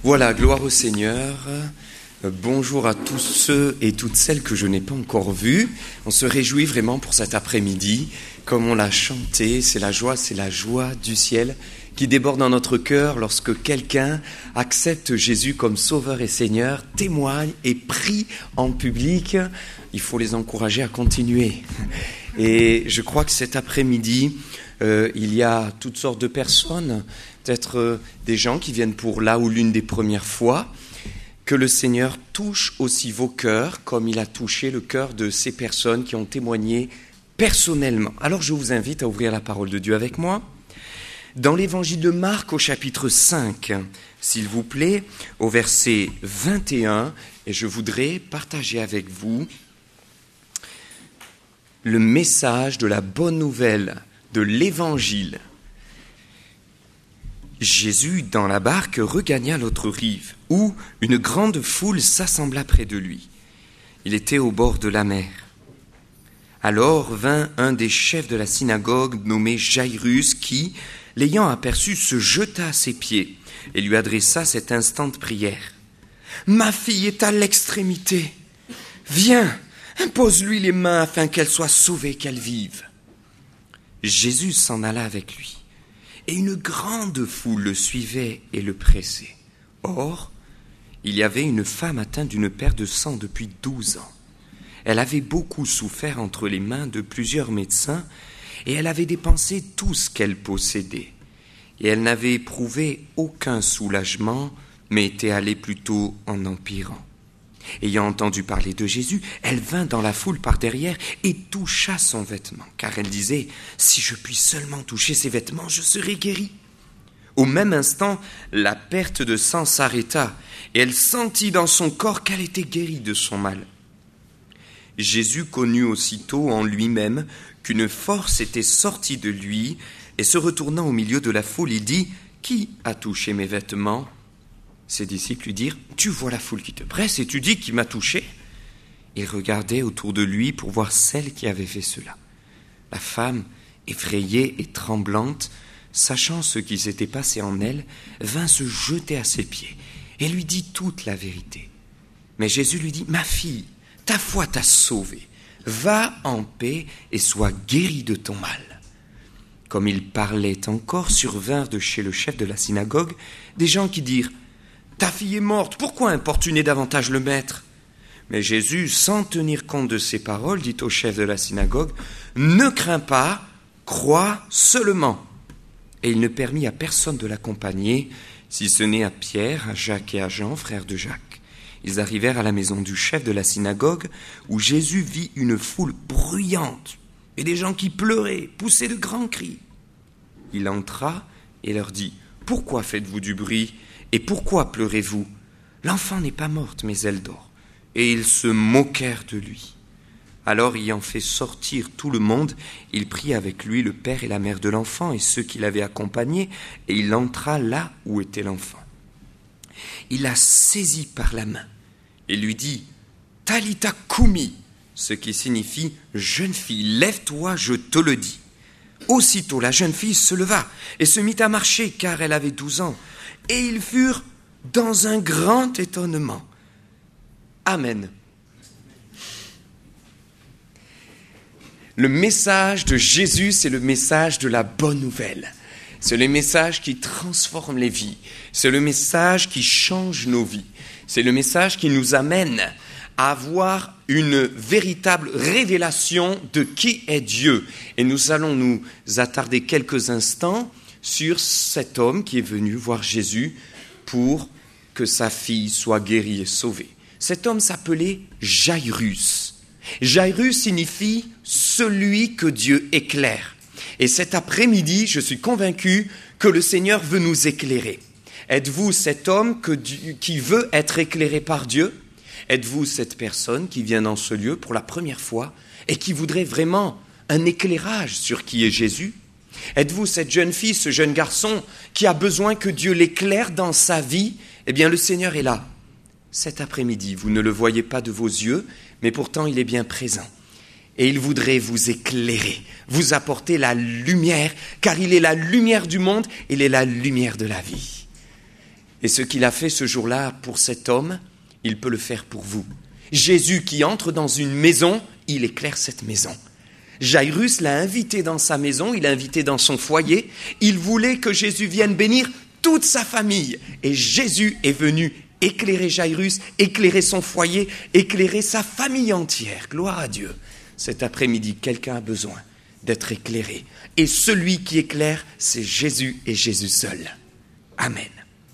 Voilà, gloire au Seigneur. Bonjour à tous ceux et toutes celles que je n'ai pas encore vus. On se réjouit vraiment pour cet après-midi. Comme on l'a chanté, c'est la joie du ciel qui déborde dans notre cœur lorsque quelqu'un accepte Jésus comme Sauveur et Seigneur, témoigne et prie en public. Il faut les encourager à continuer. Et je crois que cet après-midi, il y a toutes sortes de personnes, peut-être des gens qui viennent pour là ou l'une des premières fois, que le Seigneur touche aussi vos cœurs comme il a touché le cœur de ces personnes qui ont témoigné personnellement. Alors je vous invite à ouvrir la parole de Dieu avec moi. Dans l'évangile de Marc au chapitre 5, s'il vous plaît, au verset 21, et je voudrais partager avec vous le message de la bonne nouvelle de l'évangile. Jésus, dans la barque, regagna l'autre rive, où une grande foule s'assembla près de lui. Il était au bord de la mer. Alors vint un des chefs de la synagogue, nommé Jairus, qui, l'ayant aperçu, se jeta à ses pieds et lui adressa cette instante prière. « Ma fille est à l'extrémité. Viens, impose-lui les mains afin qu'elle soit sauvée, qu'elle vive. » Jésus s'en alla avec lui. Et une grande foule le suivait et le pressait. Or, il y avait une femme atteinte d'une perte de sang depuis 12 ans. Elle avait beaucoup souffert entre les mains de plusieurs médecins et elle avait dépensé tout ce qu'elle possédait. Et elle n'avait éprouvé aucun soulagement, mais était allée plutôt en empirant. Ayant entendu parler de Jésus, elle vint dans la foule par derrière et toucha son vêtement, car elle disait « Si je puis seulement toucher ses vêtements, je serai guérie. » Au même instant, la perte de sang s'arrêta et elle sentit dans son corps qu'elle était guérie de son mal. Jésus connut aussitôt en lui-même qu'une force était sortie de lui et se retournant au milieu de la foule, il dit « Qui a touché mes vêtements ?» Ses disciples lui dirent « Tu vois la foule qui te presse et tu dis qui m'a touché ?» Il regardait autour de lui pour voir celle qui avait fait cela. La femme, effrayée et tremblante, sachant ce qui s'était passé en elle, vint se jeter à ses pieds et lui dit toute la vérité. Mais Jésus lui dit « Ma fille, ta foi t'a sauvée. Va en paix et sois guérie de ton mal. » Comme il parlait encore, survinrent de chez le chef de la synagogue des gens qui dirent « Ta fille est morte, pourquoi importuner davantage le maître ?» Mais Jésus, sans tenir compte de ces paroles, dit au chef de la synagogue « Ne crains pas, crois seulement. » Et il ne permit à personne de l'accompagner, si ce n'est à Pierre, à Jacques et à Jean, frères de Jacques. Ils arrivèrent à la maison du chef de la synagogue, où Jésus vit une foule bruyante et des gens qui pleuraient, poussaient de grands cris. Il entra et leur dit « Pourquoi faites-vous du bruit ? Et pourquoi pleurez-vous ? L'enfant n'est pas morte, mais elle dort. » Et ils se moquèrent de lui. Alors, ayant fait sortir tout le monde, il prit avec lui le père et la mère de l'enfant et ceux qui l'avaient accompagné, et il entra là où était l'enfant. Il la saisit par la main et lui dit « Talita koumi », ce qui signifie « Jeune fille, lève-toi, je te le dis ». Aussitôt, la jeune fille se leva et se mit à marcher, car elle avait 12 ans. Et ils furent dans un grand étonnement. Amen. Le message de Jésus, c'est le message de la bonne nouvelle. C'est le message qui transforme les vies. C'est le message qui change nos vies. C'est le message qui nous amène à avoir une véritable révélation de qui est Dieu. Et nous allons nous attarder quelques instants sur cet homme qui est venu voir Jésus pour que sa fille soit guérie et sauvée. Cet homme s'appelait Jairus. Jairus signifie « celui que Dieu éclaire ». Et cet après-midi, je suis convaincu que le Seigneur veut nous éclairer. Êtes-vous cet homme qui veut être éclairé par Dieu ? Êtes-vous cette personne qui vient dans ce lieu pour la première fois et qui voudrait vraiment un éclairage sur qui est Jésus ? Êtes-vous cette jeune fille, ce jeune garçon qui a besoin que Dieu l'éclaire dans sa vie ? Eh bien, le Seigneur est là. Cet après-midi, vous ne le voyez pas de vos yeux, mais pourtant il est bien présent. Et il voudrait vous éclairer, vous apporter la lumière, car il est la lumière du monde, il est la lumière de la vie. Et ce qu'il a fait ce jour-là pour cet homme, il peut le faire pour vous. Jésus qui entre dans une maison, il éclaire cette maison. Jairus l'a invité dans sa maison, il l'a invité dans son foyer. Il voulait que Jésus vienne bénir toute sa famille. Et Jésus est venu éclairer Jairus, éclairer son foyer, éclairer sa famille entière. Gloire à Dieu. Cet après-midi, quelqu'un a besoin d'être éclairé. Et celui qui éclaire, c'est Jésus et Jésus seul. Amen.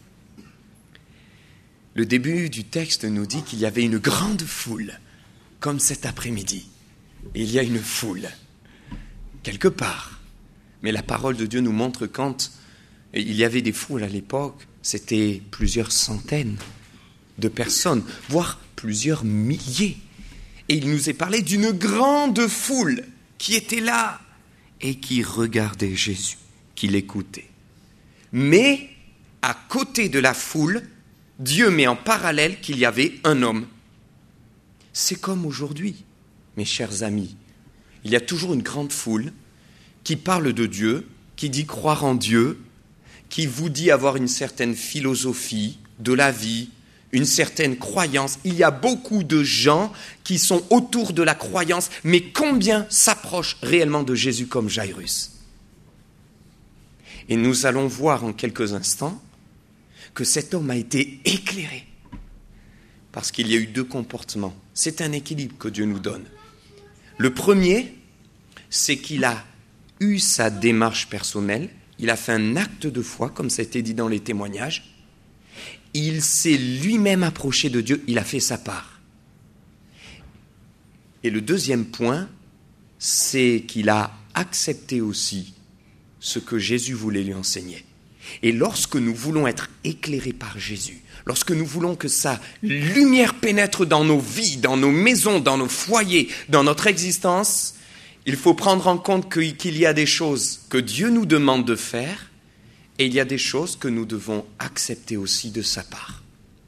Le début du texte nous dit qu'il y avait une grande foule, comme cet après-midi. Il y a une foule, quelque part. Mais la parole de Dieu nous montre quand il y avait des foules à l'époque, c'était plusieurs centaines de personnes, voire plusieurs milliers. Et il nous est parlé d'une grande foule qui était là et qui regardait Jésus, qui l'écoutait. Mais à côté de la foule, Dieu met en parallèle qu'il y avait un homme. C'est comme aujourd'hui, mes chers amis. Il y a toujours une grande foule qui parle de Dieu, qui dit croire en Dieu, qui vous dit avoir une certaine philosophie de la vie, une certaine croyance. Il y a beaucoup de gens qui sont autour de la croyance, mais combien s'approchent réellement de Jésus comme Jairus? Et nous allons voir en quelques instants que cet homme a été éclairé parce qu'il y a eu deux comportements. C'est un équilibre que Dieu nous donne. Le premier, c'est qu'il a eu sa démarche personnelle, il a fait un acte de foi, comme ça a été dit dans les témoignages. Il s'est lui-même approché de Dieu, il a fait sa part. Et le deuxième point, c'est qu'il a accepté aussi ce que Jésus voulait lui enseigner. Et lorsque nous voulons être éclairés par Jésus, lorsque nous voulons que sa lumière pénètre dans nos vies, dans nos maisons, dans nos foyers, dans notre existence, il faut prendre en compte qu'il y a des choses que Dieu nous demande de faire et il y a des choses que nous devons accepter aussi de sa part.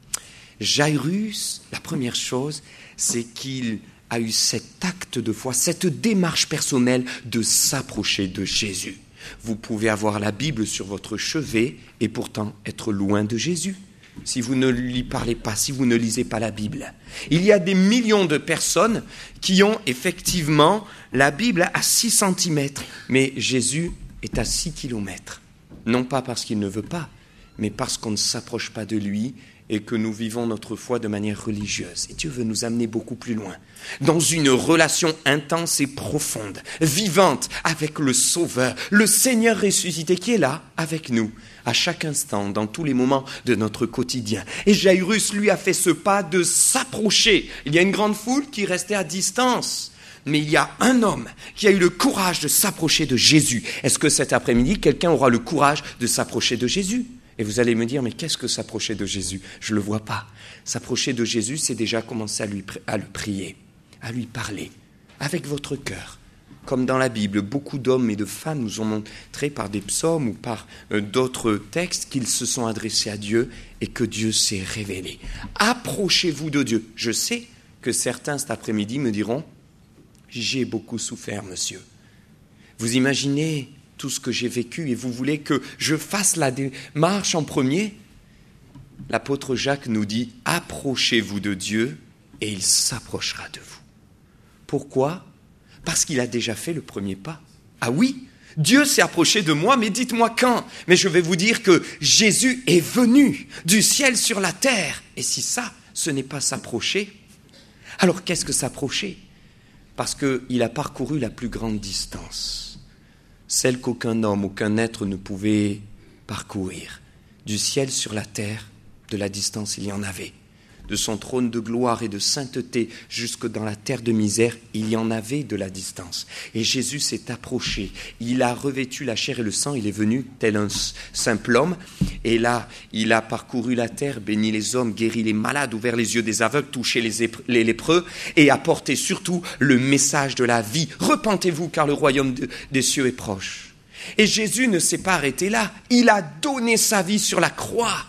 Jairus, la première chose, c'est qu'il a eu cet acte de foi, cette démarche personnelle de s'approcher de Jésus. Vous pouvez avoir la Bible sur votre chevet et pourtant être loin de Jésus. Si vous ne lui parlez pas, si vous ne lisez pas la Bible. Il y a des millions de personnes qui ont effectivement la Bible à 6 cm, mais Jésus est à 6 km. Non pas parce qu'il ne veut pas, mais parce qu'on ne s'approche pas de lui et que nous vivons notre foi de manière religieuse. Et Dieu veut nous amener beaucoup plus loin, dans une relation intense et profonde, vivante avec le Sauveur, le Seigneur ressuscité qui est là avec nous, à chaque instant, dans tous les moments de notre quotidien. Et Jairus, lui, a fait ce pas de s'approcher. Il y a une grande foule qui restait à distance. Mais il y a un homme qui a eu le courage de s'approcher de Jésus. Est-ce que cet après-midi, quelqu'un aura le courage de s'approcher de Jésus ? Et vous allez me dire, mais qu'est-ce que s'approcher de Jésus? Je ne le vois pas. S'approcher de Jésus, c'est déjà commencer à le prier, à lui parler, avec votre cœur. Comme dans la Bible, beaucoup d'hommes et de femmes nous ont montré par des psaumes ou par d'autres textes qu'ils se sont adressés à Dieu et que Dieu s'est révélé. Approchez-vous de Dieu. Je sais que certains cet après-midi me diront, j'ai beaucoup souffert, monsieur. Vous imaginez tout ce que j'ai vécu et vous voulez que je fasse la démarche en premier? L'apôtre Jacques nous dit, approchez-vous de Dieu et il s'approchera de vous. Pourquoi? Parce qu'il a déjà fait le premier pas. Ah oui, Dieu s'est approché de moi, mais dites-moi quand? Mais je vais vous dire que Jésus est venu du ciel sur la terre. Et si ça, ce n'est pas s'approcher, alors qu'est-ce que s'approcher? Parce qu'il a parcouru la plus grande distance, celle qu'aucun homme, aucun être ne pouvait parcourir. Du ciel sur la terre, de la distance, il y en avait. De son trône de gloire et de sainteté jusque dans la terre de misère, il y en avait de la distance. Et Jésus s'est approché. Il a revêtu la chair et le sang. Il est venu tel un simple homme. Et là, il a parcouru la terre, béni les hommes, guéri les malades, ouvert les yeux des aveugles, touché les lépreux et apporté surtout le message de la vie. Repentez-vous car le royaume des cieux est proche. Et Jésus ne s'est pas arrêté là. Il a donné sa vie sur la croix.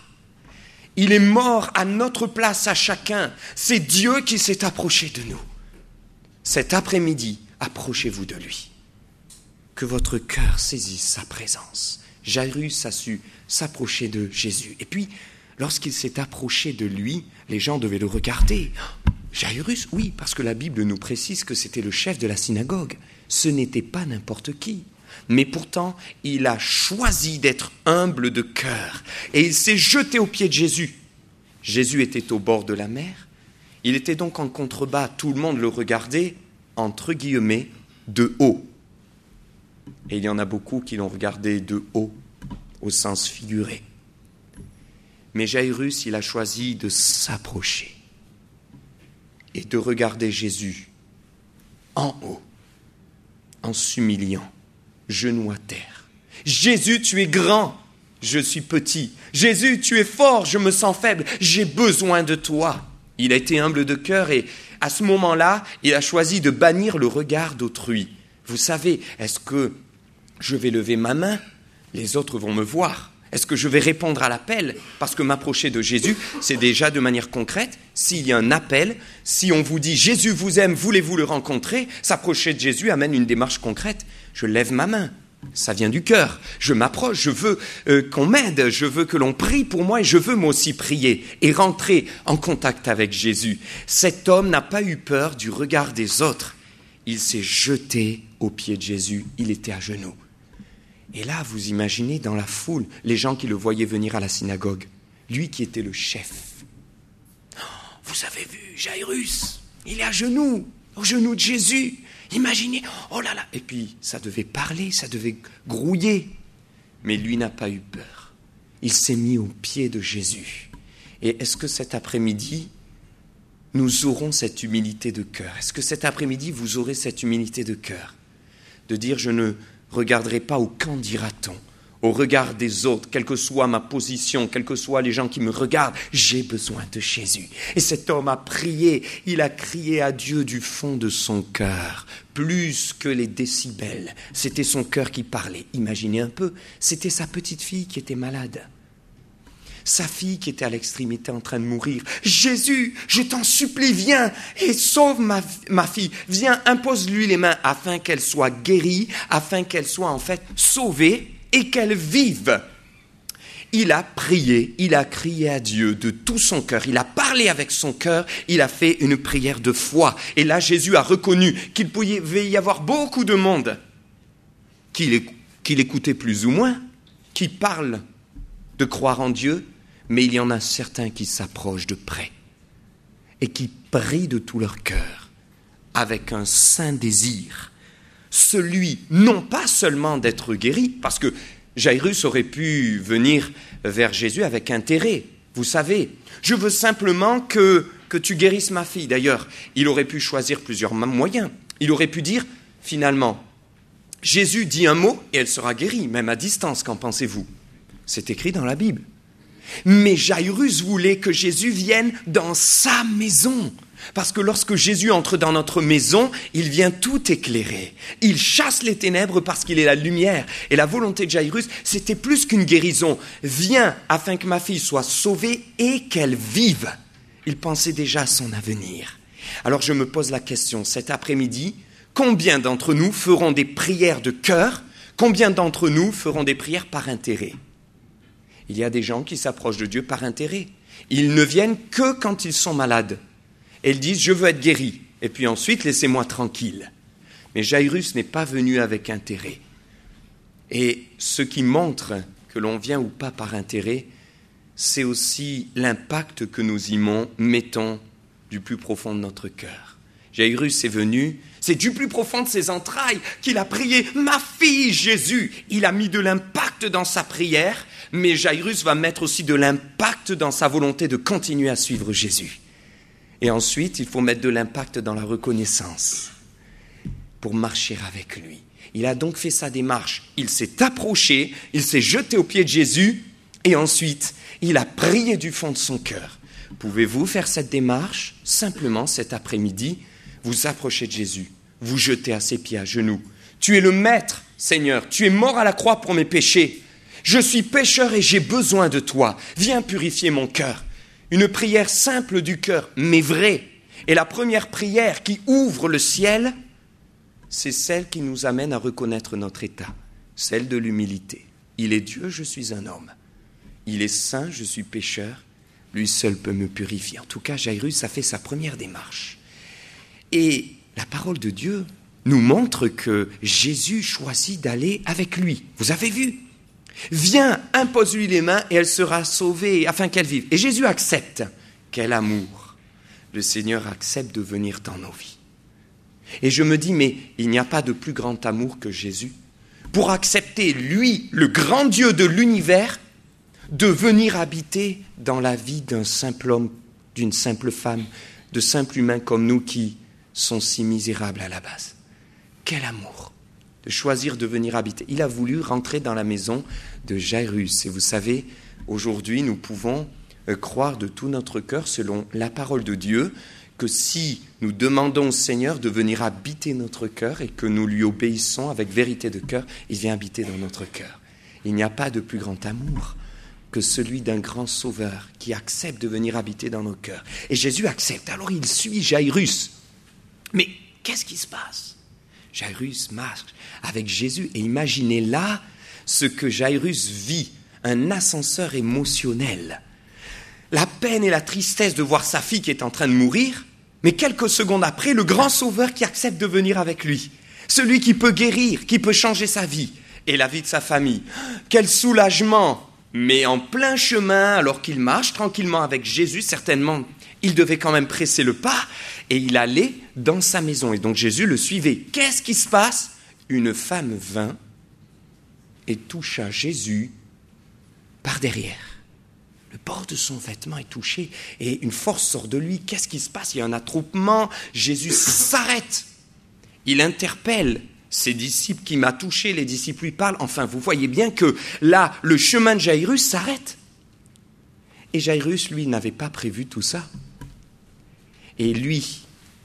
Il est mort à notre place, à chacun. C'est Dieu qui s'est approché de nous. Cet après-midi, approchez-vous de lui. Que votre cœur saisisse sa présence. Jairus a su s'approcher de Jésus. Et puis, lorsqu'il s'est approché de lui, les gens devaient le regarder. Jairus, oui, parce que la Bible nous précise que c'était le chef de la synagogue. Ce n'était pas n'importe qui. Mais pourtant, il a choisi d'être humble de cœur. Et il s'est jeté aux pieds de Jésus. Jésus était au bord de la mer. Il était donc en contrebas. Tout le monde le regardait, entre guillemets, de haut. Et il y en a beaucoup qui l'ont regardé de haut, au sens figuré. Mais Jairus, il a choisi de s'approcher et de regarder Jésus en haut, en s'humiliant, genou à terre. Jésus, tu es grand, je suis petit. Jésus, tu es fort, je me sens faible, j'ai besoin de toi. Il a été humble de cœur et à ce moment-là, il a choisi de bannir le regard d'autrui. Vous savez, est-ce que je vais lever ma main? Les autres vont me voir. Est-ce que je vais répondre à l'appel? Parce que m'approcher de Jésus, c'est déjà de manière concrète. S'il y a un appel, si on vous dit « Jésus vous aime, voulez-vous le rencontrer ?» S'approcher de Jésus amène une démarche concrète. Je lève ma main. Ça vient du cœur. Je m'approche, je veux qu'on m'aide, je veux que l'on prie pour moi et je veux moi aussi prier et rentrer en contact avec Jésus. Cet homme n'a pas eu peur du regard des autres. Il s'est jeté aux pieds de Jésus. Il était à genoux. Et là, vous imaginez dans la foule, les gens qui le voyaient venir à la synagogue, lui qui était le chef. Oh, vous avez vu Jairus, il est à genoux, aux genoux de Jésus. Imaginez, oh là là. Et puis, ça devait parler, ça devait grouiller. Mais lui n'a pas eu peur. Il s'est mis aux pieds de Jésus. Et est-ce que cet après-midi, nous aurons cette humilité de cœur? Est-ce que cet après-midi, vous aurez cette humilité de cœur? De dire, je ne regarderai pas au qu'en dira-t-on, au regard des autres, quelle que soit ma position, quels que soient les gens qui me regardent, j'ai besoin de Jésus. Et cet homme a prié, il a crié à Dieu du fond de son cœur, plus que les décibels. C'était son cœur qui parlait. Imaginez un peu, c'était sa petite fille qui était malade. Sa fille qui était à l'extrémité en train de mourir. « Jésus, je t'en supplie, viens et sauve ma fille. Viens, impose-lui les mains afin qu'elle soit guérie, afin qu'elle soit en fait sauvée et qu'elle vive. » Il a prié, il a crié à Dieu de tout son cœur. Il a parlé avec son cœur, il a fait une prière de foi. Et là, Jésus a reconnu qu'il pouvait y avoir beaucoup de monde qui l'écoutait plus ou moins, qui parle de croire en Dieu, mais il y en a certains qui s'approchent de près et qui prient de tout leur cœur avec un saint désir. Celui, non pas seulement d'être guéri, parce que Jairus aurait pu venir vers Jésus avec intérêt. Vous savez, je veux simplement que tu guérisses ma fille. D'ailleurs, il aurait pu choisir plusieurs moyens. Il aurait pu dire, finalement, Jésus dit un mot et elle sera guérie, même à distance, qu'en pensez-vous? C'est écrit dans la Bible. Mais Jairus voulait que Jésus vienne dans sa maison. Parce que lorsque Jésus entre dans notre maison, il vient tout éclairer. Il chasse les ténèbres parce qu'il est la lumière. Et la volonté de Jairus, c'était plus qu'une guérison. Viens afin que ma fille soit sauvée et qu'elle vive. Il pensait déjà à son avenir. Alors je me pose la question, cet après-midi, combien d'entre nous feront des prières de cœur? Combien d'entre nous feront des prières par intérêt? Il y a des gens qui s'approchent de Dieu par intérêt. Ils ne viennent que quand ils sont malades. Et ils disent « je veux être guéri ». Et puis ensuite, laissez-moi tranquille. Mais Jairus n'est pas venu avec intérêt. Et ce qui montre que l'on vient ou pas par intérêt, c'est aussi l'impact que nous y mettons du plus profond de notre cœur. Jairus est venu, c'est du plus profond de ses entrailles qu'il a prié « ma fille Jésus ». Il a mis de l'impact dans sa prière, mais Jairus va mettre aussi de l'impact dans sa volonté de continuer à suivre Jésus. Et ensuite, il faut mettre de l'impact dans la reconnaissance pour marcher avec lui. Il a donc fait sa démarche. Il s'est approché, il s'est jeté aux pieds de Jésus et ensuite, il a prié du fond de son cœur. Pouvez-vous faire cette démarche simplement cet après-midi, vous approchez de Jésus, vous jetez à ses pieds à genoux. Tu es le Maître, Seigneur, tu es mort à la croix pour mes péchés. Je suis pécheur et j'ai besoin de toi. Viens purifier mon cœur. Une prière simple du cœur, mais vraie. Et la première prière qui ouvre le ciel, c'est celle qui nous amène à reconnaître notre état, celle de l'humilité. Il est Dieu, je suis un homme. Il est saint, je suis pécheur. Lui seul peut me purifier. En tout cas, Jairus a fait sa première démarche. Et la parole de Dieu nous montre que Jésus choisit d'aller avec lui. Vous avez vu ? Viens, impose-lui les mains et elle sera sauvée afin qu'elle vive. Et Jésus accepte. Quel amour! Le Seigneur accepte de venir dans nos vies. Et je me dis, mais il n'y a pas de plus grand amour que Jésus pour accepter, lui, le grand Dieu de l'univers, de venir habiter dans la vie d'un simple homme, d'une simple femme, de simples humains comme nous qui sont si misérables à la base. Quel amour de choisir de venir habiter. Il a voulu rentrer dans la maison de Jairus. Et vous savez, aujourd'hui, nous pouvons croire de tout notre cœur, selon la parole de Dieu, que si nous demandons au Seigneur de venir habiter notre cœur et que nous lui obéissons avec vérité de cœur, il vient habiter dans notre cœur. Il n'y a pas de plus grand amour que celui d'un grand sauveur qui accepte de venir habiter dans nos cœurs. Et Jésus accepte. Alors il suit Jairus. Mais qu'est-ce qui se passe ? Jairus marche avec Jésus et imaginez là ce que Jairus vit, un ascenseur émotionnel. La peine et la tristesse de voir sa fille qui est en train de mourir, mais quelques secondes après, le grand sauveur qui accepte de venir avec lui, celui qui peut guérir, qui peut changer sa vie et la vie de sa famille. Quel soulagement! Mais en plein chemin, alors qu'il marche tranquillement avec Jésus, certainement, il devait quand même presser le pas et il allait dans sa maison. Et donc Jésus le suivait. Qu'est-ce qui se passe ? Une femme vint et toucha Jésus par derrière. Le bord de son vêtement est touché et une force sort de lui. Qu'est-ce qui se passe ? Il y a un attroupement. Jésus s'arrête. Il interpelle ses disciples qui m'a touché. Les disciples lui parlent. Enfin, vous voyez bien que là, le chemin de Jairus s'arrête. Et Jairus, lui, n'avait pas prévu tout ça. Et lui,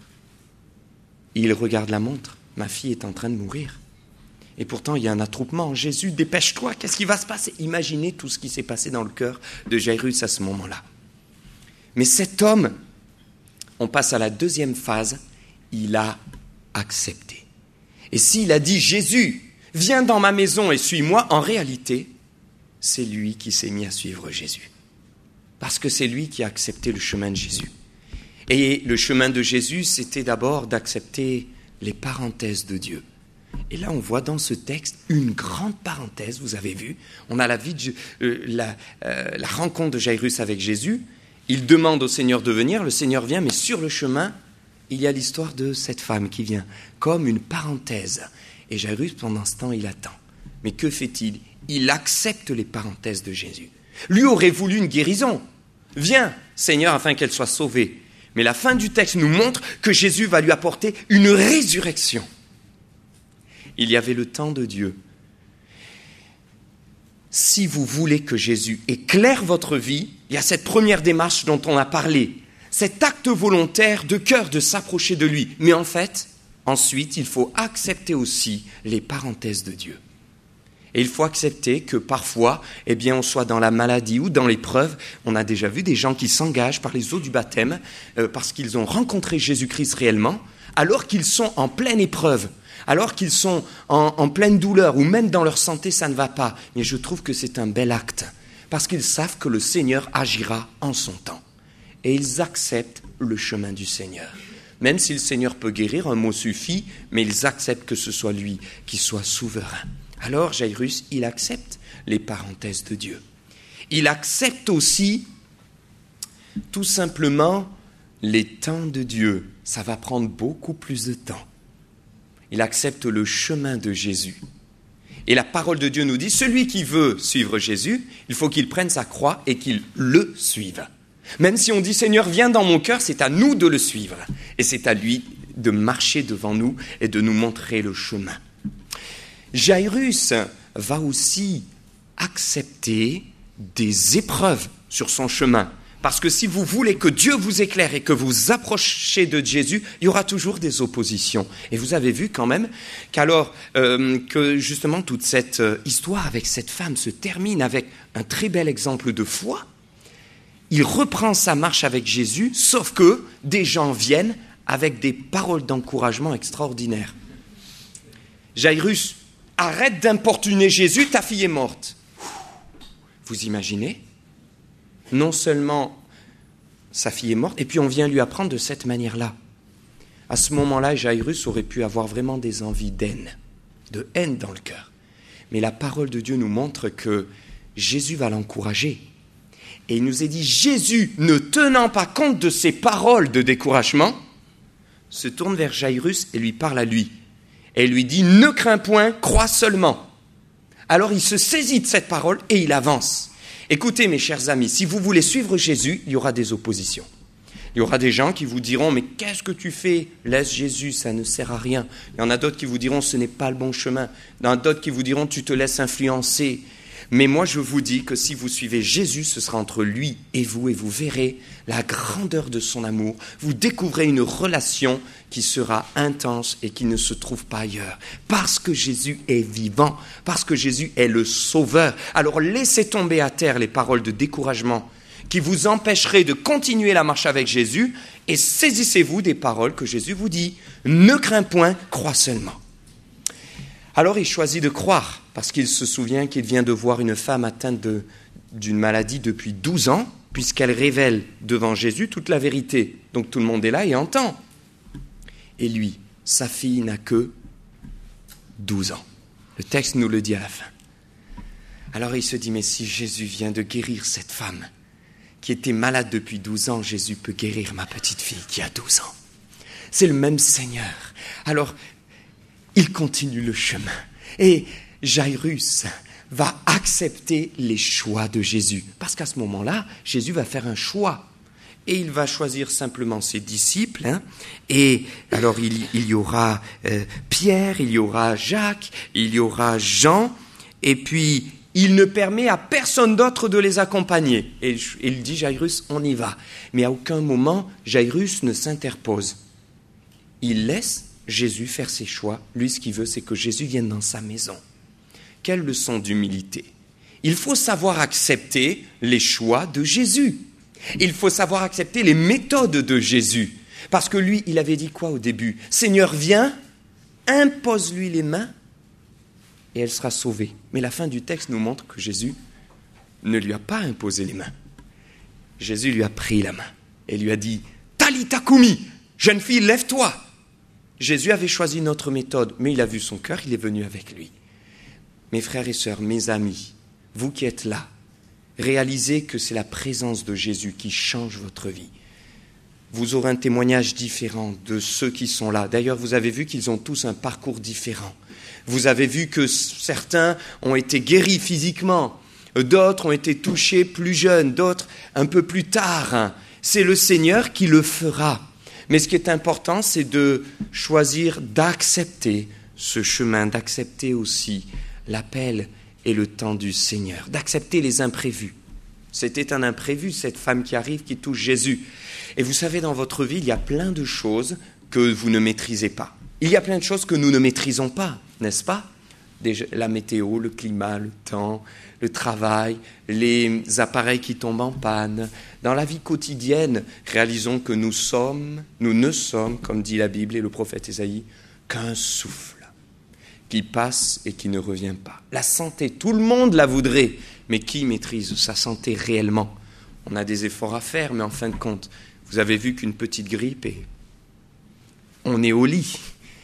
il regarde la montre. Ma fille est en train de mourir. Et pourtant, il y a un attroupement. Jésus, dépêche-toi, qu'est-ce qui va se passer ? Imaginez tout ce qui s'est passé dans le cœur de Jairus à ce moment-là. Mais cet homme, on passe à la deuxième phase, il a accepté. Et s'il a dit, Jésus, viens dans ma maison et suis-moi, en réalité, c'est lui qui s'est mis à suivre Jésus. Parce que c'est lui qui a accepté le chemin de Jésus. Et le chemin de Jésus, c'était d'abord d'accepter les parenthèses de Dieu. Et là, on voit dans ce texte une grande parenthèse, vous avez vu. On a la rencontre de Jairus avec Jésus. Il demande au Seigneur de venir, le Seigneur vient, mais sur le chemin, il y a l'histoire de cette femme qui vient, comme une parenthèse. Et Jairus, pendant ce temps, il attend. Mais que fait-il ? Il accepte les parenthèses de Jésus. Lui aurait voulu une guérison. Viens, Seigneur, afin qu'elle soit sauvée. Mais la fin du texte nous montre que Jésus va lui apporter une résurrection. Il y avait le temps de Dieu. Si vous voulez que Jésus éclaire votre vie, il y a cette première démarche dont on a parlé, cet acte volontaire de cœur de s'approcher de lui. Mais en fait, ensuite, il faut accepter aussi les parenthèses de Dieu. Et il faut accepter que parfois, on soit dans la maladie ou dans l'épreuve. On a déjà vu des gens qui s'engagent par les eaux du baptême parce qu'ils ont rencontré Jésus-Christ réellement, alors qu'ils sont en pleine épreuve, alors qu'ils sont en pleine douleur ou même dans leur santé, ça ne va pas. Mais je trouve que c'est un bel acte parce qu'ils savent que le Seigneur agira en son temps. Et ils acceptent le chemin du Seigneur. Même si le Seigneur peut guérir, un mot suffit, mais ils acceptent que ce soit lui qui soit souverain. Alors Jairus, il accepte les parenthèses de Dieu. Il accepte aussi tout simplement les temps de Dieu. Ça va prendre beaucoup plus de temps. Il accepte le chemin de Jésus. Et la parole de Dieu nous dit, celui qui veut suivre Jésus, il faut qu'il prenne sa croix et qu'il le suive. Même si on dit, Seigneur, viens dans mon cœur, c'est à nous de le suivre. Et c'est à lui de marcher devant nous et de nous montrer le chemin. Jairus va aussi accepter des épreuves sur son chemin. Parce que si vous voulez que Dieu vous éclaire et que vous approchez de Jésus, il y aura toujours des oppositions. Et vous avez vu quand même que justement toute cette histoire avec cette femme se termine avec un très bel exemple de foi. Il reprend sa marche avec Jésus, sauf que des gens viennent avec des paroles d'encouragement extraordinaires. Jairus, arrête d'importuner Jésus, ta fille est morte. Vous imaginez ? Non seulement sa fille est morte, et puis on vient lui apprendre de cette manière-là. À ce moment-là, Jairus aurait pu avoir vraiment des envies de haine dans le cœur. Mais la parole de Dieu nous montre que Jésus va l'encourager. Et il nous est dit, Jésus, ne tenant pas compte de ces paroles de découragement, se tourne vers Jairus et lui parle à lui. Et lui dit, ne crains point, crois seulement. Alors il se saisit de cette parole et il avance. Écoutez mes chers amis, si vous voulez suivre Jésus, il y aura des oppositions. Il y aura des gens qui vous diront, mais qu'est-ce que tu fais? Laisse Jésus, ça ne sert à rien. Il y en a d'autres qui vous diront, ce n'est pas le bon chemin. Il y en a d'autres qui vous diront, tu te laisses influencer. Mais moi, je vous dis que si vous suivez Jésus, ce sera entre lui et vous verrez la grandeur de son amour. Vous découvrez une relation qui sera intense et qui ne se trouve pas ailleurs. Parce que Jésus est vivant, parce que Jésus est le sauveur. Alors laissez tomber à terre les paroles de découragement qui vous empêcheraient de continuer la marche avec Jésus et saisissez-vous des paroles que Jésus vous dit. Ne crains point, crois seulement. Alors il choisit de croire, parce qu'il se souvient qu'il vient de voir une femme atteinte d'une maladie depuis 12 ans, puisqu'elle révèle devant Jésus toute la vérité. Donc tout le monde est là et entend. Et lui, sa fille n'a que 12 ans. Le texte nous le dit à la fin. Alors il se dit, mais si Jésus vient de guérir cette femme qui était malade depuis 12 ans, Jésus peut guérir ma petite fille qui a 12 ans. C'est le même Seigneur. Alors, il continue le chemin. Et Jairus va accepter les choix de Jésus. Parce qu'à ce moment-là, Jésus va faire un choix. Et il va choisir simplement ses disciples. Et alors, il y aura Pierre, il y aura Jacques, il y aura Jean. Et puis, il ne permet à personne d'autre de les accompagner. Et il dit, Jairus, on y va. Mais à aucun moment, Jairus ne s'interpose. Il laisse Jésus faire ses choix. Lui, ce qu'il veut, c'est que Jésus vienne dans sa maison. Quelle leçon d'humilité! Il faut savoir accepter les choix de Jésus. Il faut savoir accepter les méthodes de Jésus. Parce que lui, il avait dit quoi au début? Seigneur, viens, impose-lui les mains et elle sera sauvée. Mais la fin du texte nous montre que Jésus ne lui a pas imposé les mains. Jésus lui a pris la main et lui a dit, Talita Kumi, jeune fille, lève-toi. Jésus avait choisi notre méthode, mais il a vu son cœur, il est venu avec lui. Mes frères et sœurs, mes amis, vous qui êtes là, réalisez que c'est la présence de Jésus qui change votre vie. Vous aurez un témoignage différent de ceux qui sont là. D'ailleurs, vous avez vu qu'ils ont tous un parcours différent. Vous avez vu que certains ont été guéris physiquement, d'autres ont été touchés plus jeunes, d'autres un peu plus tard. C'est le Seigneur qui le fera. Mais ce qui est important, c'est de choisir d'accepter ce chemin, d'accepter aussi l'appel et le temps du Seigneur, d'accepter les imprévus. C'était un imprévu, cette femme qui arrive, qui touche Jésus. Et vous savez, dans votre vie, il y a plein de choses que vous ne maîtrisez pas. Il y a plein de choses que nous ne maîtrisons pas, n'est-ce pas? La météo, le climat, le temps, le travail, les appareils qui tombent en panne. Dans la vie quotidienne, réalisons que nous ne sommes, comme dit la Bible et le prophète Ésaïe, qu'un souffle qui passe et qui ne revient pas. La santé, tout le monde la voudrait, mais qui maîtrise sa santé réellement? On a des efforts à faire, mais en fin de compte, vous avez vu qu'une petite grippe et on est au lit.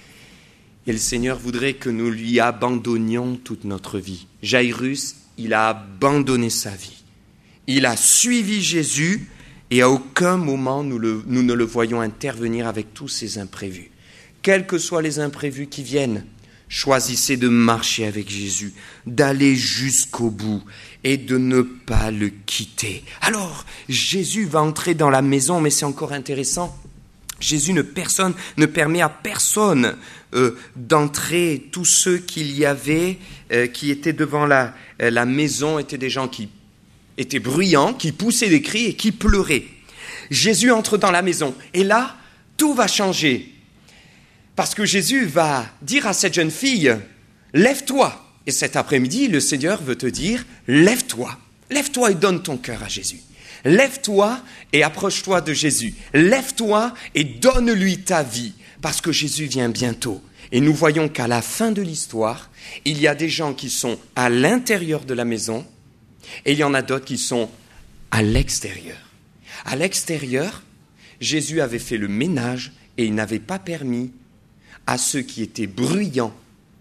Et le Seigneur voudrait que nous lui abandonnions toute notre vie. Jairus, il a abandonné sa vie. Il a suivi Jésus et à aucun moment nous ne le voyons intervenir avec tous ces imprévus. Quels que soient les imprévus qui viennent, choisissez de marcher avec Jésus, d'aller jusqu'au bout et de ne pas le quitter. Alors, Jésus va entrer dans la maison, mais c'est encore intéressant. Jésus ne permet à personne d'entrer. Tous ceux qu'il y avait, qui étaient devant la maison, étaient des gens qui étaient bruyants, qui poussaient des cris et qui pleuraient. Jésus entre dans la maison et là, tout va changer. Parce que Jésus va dire à cette jeune fille, « Lève-toi ». Et cet après-midi, le Seigneur veut te dire, « Lève-toi. Lève-toi et donne ton cœur à Jésus. Lève-toi et approche-toi de Jésus. Lève-toi et donne-lui ta vie. » Parce que Jésus vient bientôt. Et nous voyons qu'à la fin de l'histoire, il y a des gens qui sont à l'intérieur de la maison et il y en a d'autres qui sont à l'extérieur. À l'extérieur, Jésus avait fait le ménage et il n'avait pas permis à ceux qui étaient bruyants,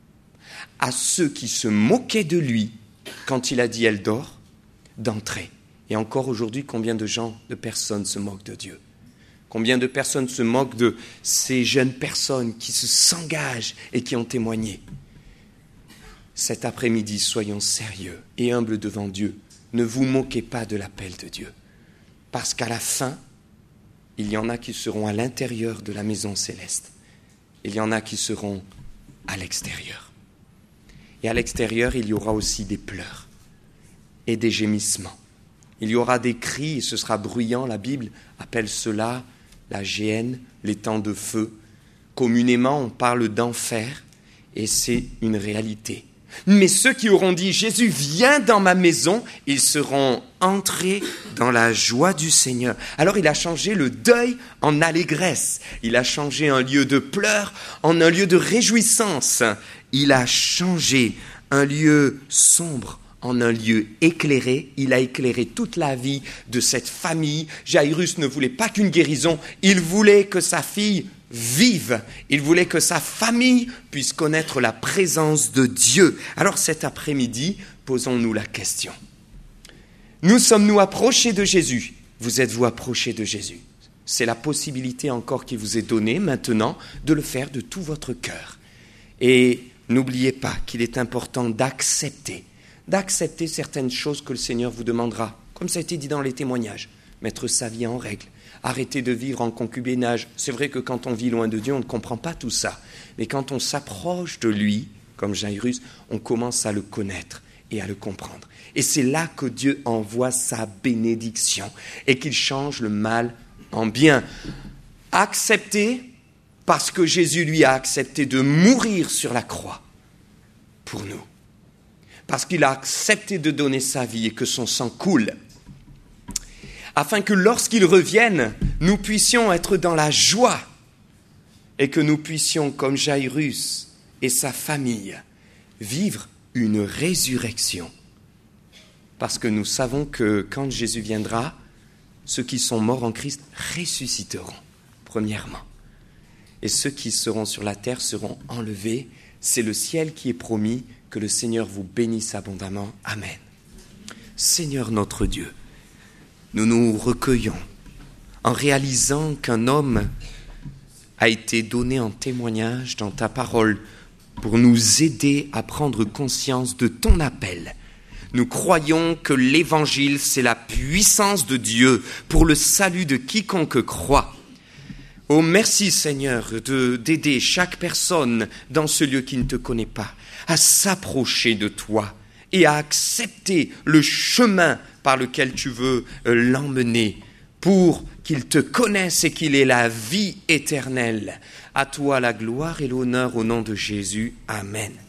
à ceux qui se moquaient de lui quand il a dit « elle dort », d'entrer. Et encore aujourd'hui, combien de personnes se moquent de Dieu? Combien de personnes se moquent de ces jeunes personnes qui s'engagent et qui ont témoigné? Cet après-midi, soyons sérieux et humbles devant Dieu. Ne vous moquez pas de l'appel de Dieu. Parce qu'à la fin, il y en a qui seront à l'intérieur de la maison céleste. Il y en a qui seront à l'extérieur. Et à l'extérieur, il y aura aussi des pleurs et des gémissements. Il y aura des cris et ce sera bruyant. La Bible appelle cela la géhenne, les temps de feu. Communément, on parle d'enfer et c'est une réalité. Mais ceux qui auront dit « Jésus, viens dans ma maison », ils seront entrés dans la joie du Seigneur. Alors il a changé le deuil en allégresse. Il a changé un lieu de pleurs en un lieu de réjouissance. Il a changé un lieu sombre en un lieu éclairé. Il a éclairé toute la vie de cette famille. Jairus ne voulait pas qu'une guérison, il voulait que sa fille vive. Il voulait que sa famille puisse connaître la présence de Dieu. Alors cet après-midi, posons-nous la question. Nous sommes-nous approchés de Jésus? Vous êtes-vous approchés de Jésus? C'est la possibilité encore qui vous est donnée maintenant de le faire de tout votre cœur. Et n'oubliez pas qu'il est important d'accepter certaines choses que le Seigneur vous demandera, comme ça a été dit dans les témoignages. Mettre sa vie en règle, arrêter de vivre en concubinage. C'est vrai que quand on vit loin de Dieu, on ne comprend pas tout ça. Mais quand on s'approche de lui, comme Jairus, on commence à le connaître et à le comprendre. Et c'est là que Dieu envoie sa bénédiction et qu'il change le mal en bien. Accepter parce que Jésus lui a accepté de mourir sur la croix pour nous. Parce qu'il a accepté de donner sa vie et que son sang coule. Afin que lorsqu'il revienne, nous puissions être dans la joie et que nous puissions, comme Jairus et sa famille, vivre une résurrection. Parce que nous savons que quand Jésus viendra, ceux qui sont morts en Christ ressusciteront, premièrement. Et ceux qui seront sur la terre seront enlevés. C'est le ciel qui est promis. Que le Seigneur vous bénisse abondamment. Amen. Seigneur notre Dieu, nous nous recueillons en réalisant qu'un homme a été donné en témoignage dans ta parole pour nous aider à prendre conscience de ton appel. Nous croyons que l'Évangile, c'est la puissance de Dieu pour le salut de quiconque croit. Oh, merci Seigneur d'aider chaque personne dans ce lieu qui ne te connaît pas à s'approcher de toi et à accepter le chemin par lequel tu veux l'emmener pour qu'il te connaisse et qu'il ait la vie éternelle. À toi la gloire et l'honneur au nom de Jésus. Amen.